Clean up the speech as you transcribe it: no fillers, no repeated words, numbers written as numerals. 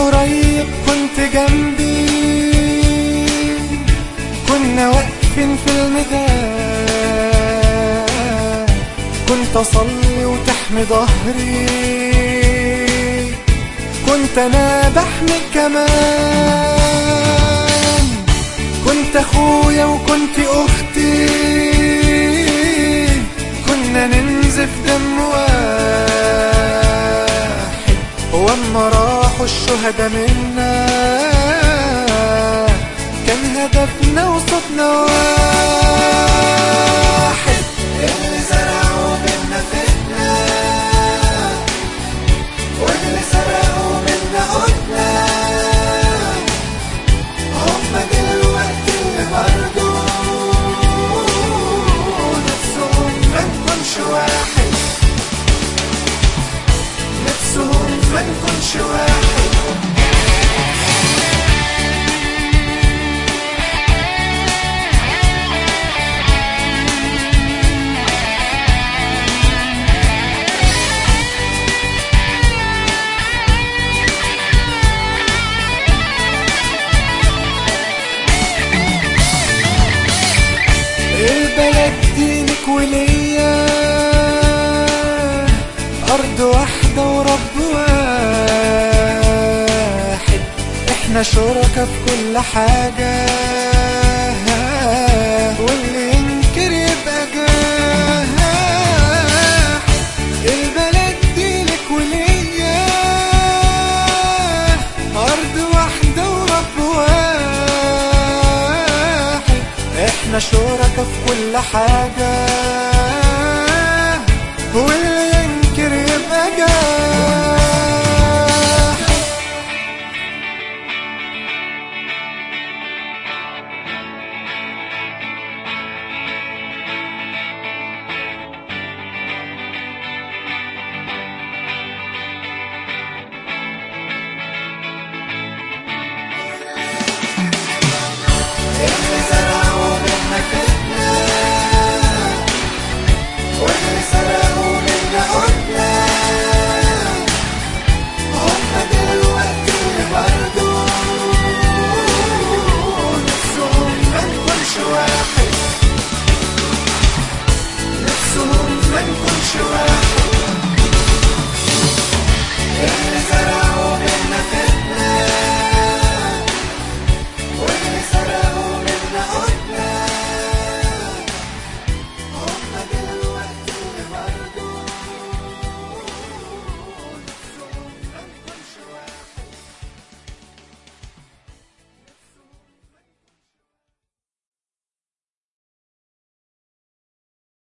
قريب كنت جنبي، كنا واقفين في الميدان، كنت اصلي وتحمي ظهري، كنت انا بحمي كمان، كنت اخويا وكنت اختي، كنا ننزف دم واحد، واما راحوا الشهداء منا كان هدفنا وصوتنا واحد. اللي زرعوا منا فتنة واللي سرقوا منا قتلة، هما دلوقتي اللي برضو نفسهم ما نكونش واحد، نفسهم ما نكونش واحد. البلد دي لك وليا، أرض واحدة ورب واحد، احنا شركا في كل حاجة،